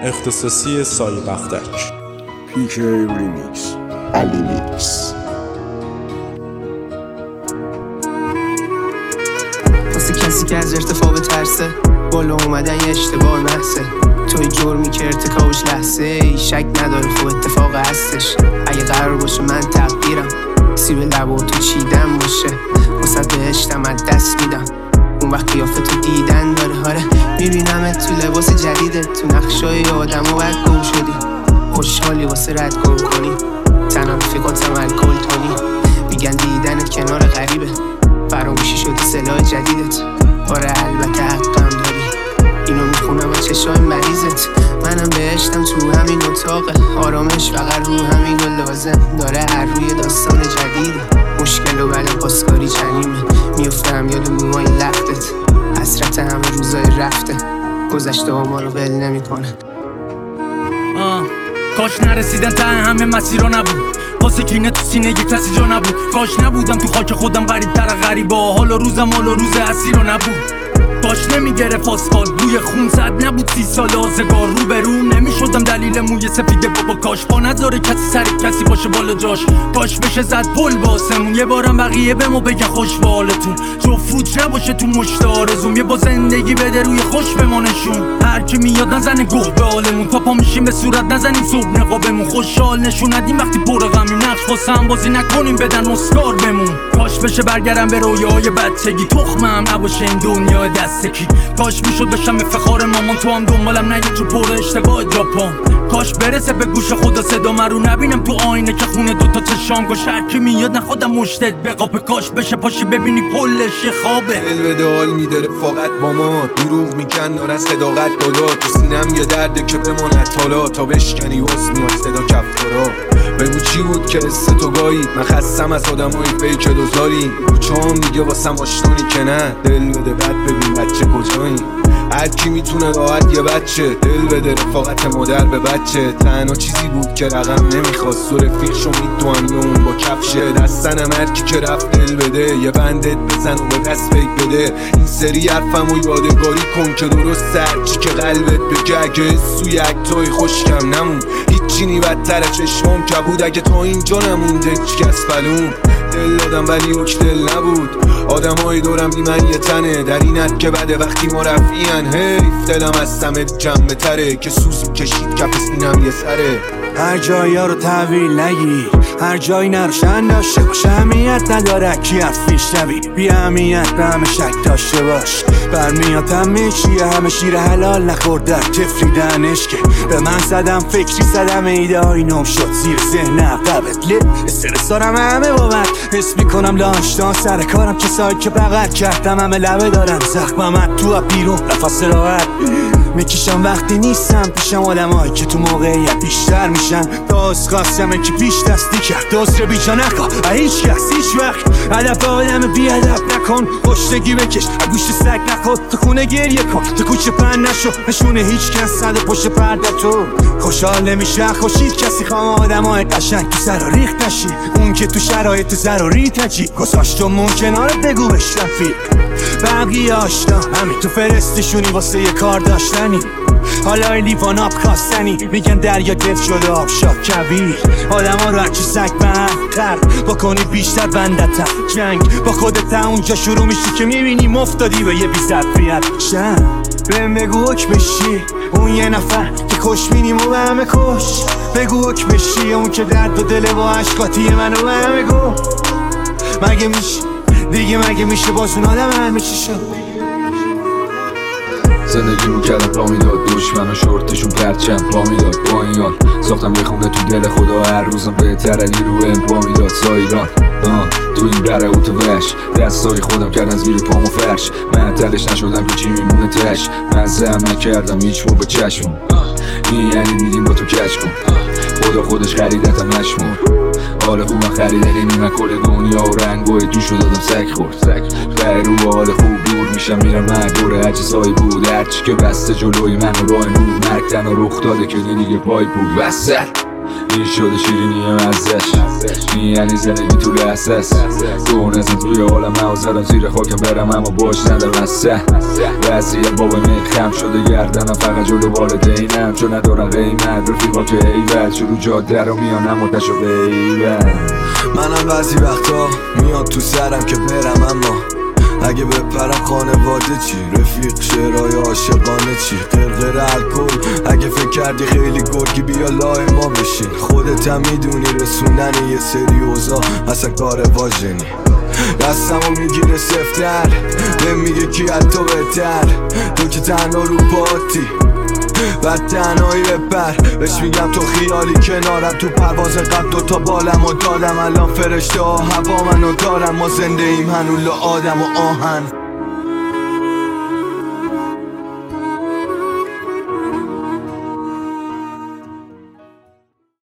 اختصاصی سایه بختک. پیک ریمیکس علی میکس. واسه کسی که از ارتفاع بترسه، بالا اومدن یه اشتباه محضه. توی جرمی که ارتکابش لحظه ای، شک نداره خب اتفاق هستش. اگه قرار باشه من تقدیرم سیب لبا تو چیدن باشه، واسه بهشتم از دست میدم اون وقت قیافه تو دیدن داره. آره میبینمت تو لباس جدیدت، تو نقشای آدم و بعد گم شدی. خوشحالی واسه رد گم کنی، تنها رفیقاتم الکل تونی. میگن دیدنت کنار غریبه، فراموشی شدی سلاح جدیدت. آره البته حقم داری، اینو میخونم از چشای مریضت. منم بهشتم تو همین اتاقه، آرامش فقط رو همین و لازم داره. هر روی داستان جدیده، مشکل و بلا پاسکاری جنیمه. میفتم یاد موهای لختت، حسرت همه روزای رفته. گذشته ها ما رو ول نمی کنه. کاش نرسیدن ته همه مسیرا نبود، واسه کینه تو سینه یک کسی جا نبود. کاش نبودم تو خاک خودم غریب تر غریبا، حالا روزم حالا روز اسیرا نبود. کاش نمیگرفت آسفالت بوی خون، صد نبود 30 سال آزگار رو به روم. نمیشدم دلیل موی سفید بابا، کاش پا نذاره کسی سر کسی باشه بالا جاش. کاش بشه زد پل با آسمون، یه بارم بقیه به ما بگن خوش به حالتون. جو فوت نباشه تو مشت آرزوم، یه با زندگی بده روی خوش بمانشون. هر کی میاد نزنه گوه به حالمون، تا پا میشیم به صورت نزنیم صبح نقابمون. خوشحال نشون ندیم وقتی پر غمیم، نقش واسه هم بازی نکنیم بدن اسکار بمون. کاش بشه برگردم به رویاهای بچگی، تخمم نباشه این دنیا دستکی. کاش میشد بشم افتخار مامان، تو هم دنبالم نگی تو پر اشتباه جاپان. کاش برسه به گوش خدا صدا من رو نبینم تو آینه که خونه دوتا چشام گوش. هر کی میاد نخودم مشتت بقاپه، کاش بشه پاشی ببینی کلش یه خوابه. دل به حال میداره فقط با ما، دروغ میکن داره از صداقت بالا. تو سینم یه درده که بماند حالا، تا بشکنی وز میاد صدا کفتارا. بگو چی بود که حس تو گاهی، من خستم از آدمای فیک دوزاری. چون دیگه واسم آشنانی که نه، دل بده بعد ببین بچه کجایی. هر کی میتونه راحت یه بچه دل بده، رفاقت مادر به بچه. تنها چیزی بود که رقم نمیخواست، و رفیق شو میدوان اون با کفشه. دستنم هر کی که رفت دل بده، یه بندت بزن و به دست فیک بده. این سری حرفم و یادگاری کن که درست هرچی که قلبت بگه. اگه سوی اکتای خوشکم نمون، هیچی نی بدتر چشمام کبود. اگه تا اینجا نمونده هیچ کس بلون، دل دادم ولی اوک دل نبود. آدمای دورم بی من یه تنه، در اینت که بده وقتی ما رفیان. حیف دلم از سمه جمع تره، که سوز کشید کف سینم یه سره. هر جایی ها رو تحویل نگیر، هر جایی نروشن داشته باش. اهمیت نداره کی حرفیش نبی، بی اهمیت به همه شک داشته باش. برمیاد همه چیه، همه شیر حلال نخورده تفریدنش. که به من زدم فکری زدم، ایده های نم شد زیر ذهن عقبت. لی استرس دارم همه بابت، حس میکنم لاشتان سر کارم. کسایی که بغل کردم همه لبه دارم، زخمم تو بیرون نفس راحت میکشم وقتی نیستم پیشم. آدمایی که تو موقعیت بیشتر میشن، داز خواستم که پیش دستی کرد. داز رو بیجا نکن هیچ کس هیچ وقت. هدف آدم بی هدف نکن، پشتگی بکش گوش سگ نخود. تو خونه گریه کن، تو کوچه پن نشو، نشونه هیچ کس صد پشت پرده. تو خوشحال نمیشه خوشید کسی، خوام آدمای قشنگ تو سر و ریخت نشی. اون که تو شرایط ضروری تجی، گذاشتمون کنارت بگو بش رفیق. بقیه آشنا همین تو فرستشونی واسه یه کار داشتنی. حالا لیوان آب خواستنی، میگن دریا دف شده آب شاد کبیر. آدم ها رو هرچی سگ بهتر بکنی بیشتر بندتر. جنگ با خودت اونجا شروع میشی که میبینی مفتادی به یه بی‌ظرفیت. شن بهم بگو حک بشی اون یه نفر که کش مینیم و به همه کش. بگو حک بشی اون که درد و دل با عشقاتی منو به همه گو. مگه میشه دیگه، مگه میشه باز اون آدم همه چی شد. زندگی رو کردم پا میداد، دشمن و شورتشون پرچم پا میداد. با این حال ساختم یه خونه تو دل خدا، هر روزم بهتره نیرو پا میداد. سایران تو این بره اتوبش، دستای خودم کردن زیر پامو فرش. من تلش نشدم که چی میمونه تش، من زم نکردم هیچ موقع چشمم. این یعنی دیدیم با تو کش کن، خدا خودش خریدتم نشمون. حال خوبم خریدنی من کل دنیا و رنگوی توشو دادم سگ خورد. خیلی رو حال خوب دور میشم میرم من دوره اجزایی بود. هرچی که بسته جلوی من و راه نور، مرگ تنها رخ داده که دیگه پای بود وسط. این شده شیرینی مزش این یعنی زندگی تو لحظه است دون ازم توی عالم ها زدم زیر خاکم برم اما باش ندارم سه وضعیت بابا خم شده گردنم فقط جلو والدینم چون ندارم قیمت رفیقا که ایول شروع جاده رو میانم متشو بیول منم بعضی وقتا میاد تو سرم که برم اما اگه بپرم خانواده چی؟ رفیق شعرهای عاشقانه چی؟ قرقر الکل اگه فکر کردی خیلی گرگی بیا لای ما بشین خودت هم میدونی رسوندن یه سری اوضاع اصلا کار واژنی دستمو میگیره سفتر به میگه کی از تو بهتر تو که تنها رو پاتی بعد تنهایی بپر بهش میگم تو خیالی کنارم تو پرواز قبل دوتا بالم و دادم الان فرشته ها هوا منو دارم ما زنده ایم هنوز آدم و آهن